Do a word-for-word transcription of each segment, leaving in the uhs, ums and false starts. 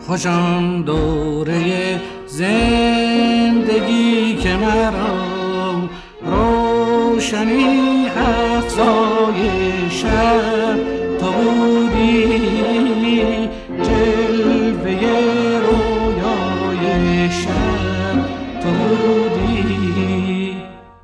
خوش آن دوره زندگی که مرا روشنی افزای شب تو بودی، جلوه رویای شب تو بودی.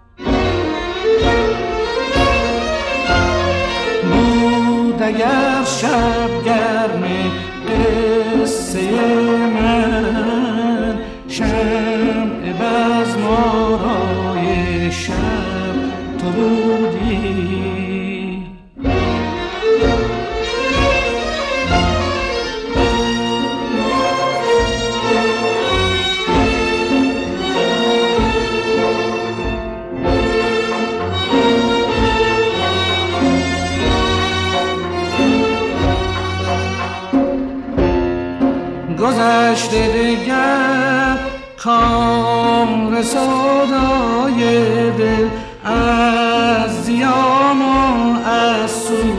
بود اگر شب گرم قصه من، شمع بزم آرای شب تو بودی. گذشته دیگر کار سودای دل، از زیان و از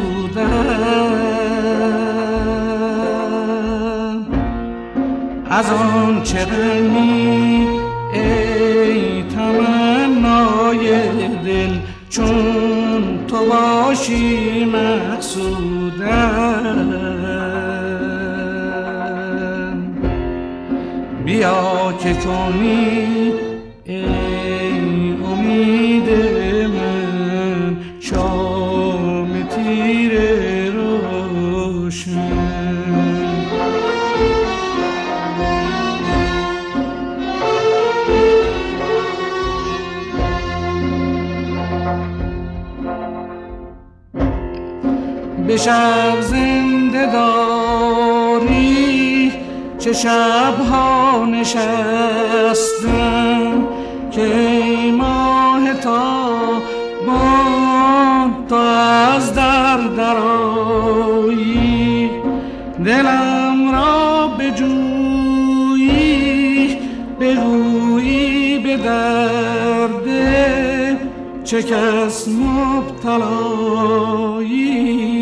سودن، از آن چه غمی ای تمنای دل، چون تو باشی مقصودن. بیا که کنی ای امید من شام تیر روشن. به شب زنده داری چه شبها نشستم، که ای ماه تابان تو از در درآیی، دلم را بجویی بگویی به درد چه کس مبتلایی.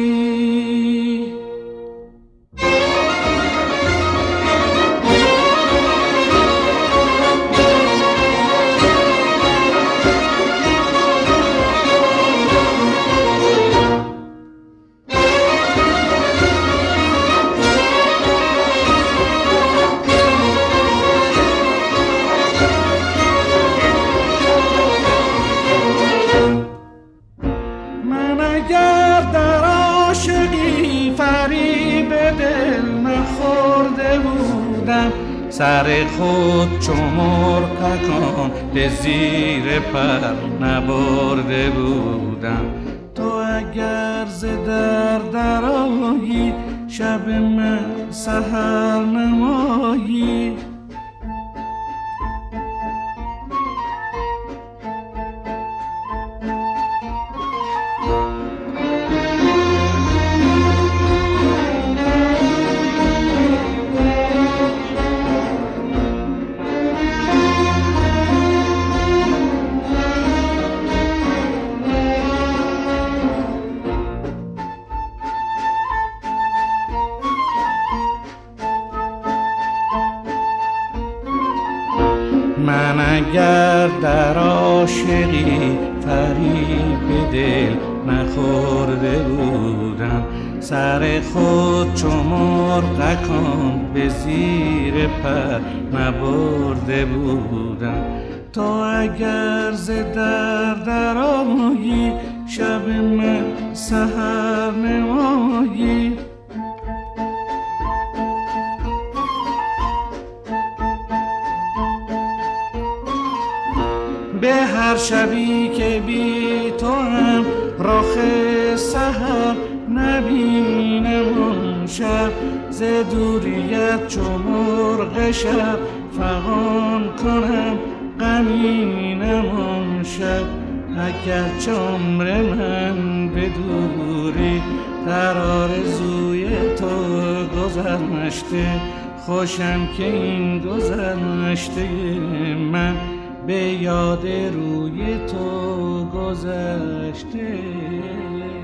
اگر در عاشقی فریب دل نخورده بودم، سر خود چو مرغ تکان به زیر پر نبرده بودم. تو اگر ز در درآیی شب من سحر نمایی، من اگر در عاشقی فریب دل نخورده بودم، سر خود چو مرغکان به زیر پر نبرده بودم. تو اگر ز در درآیی شب من سحر نمایی، به هر شبی که بی تو هم رخ سحر نبینم، اون شب ز دوریت چو مرغ شب فغان کنم غمینم. اون شب اگرچه عمر من به دوری در آرزوی تو گذشته، خوشم که این گذشته من به یاد روی تو گذشته.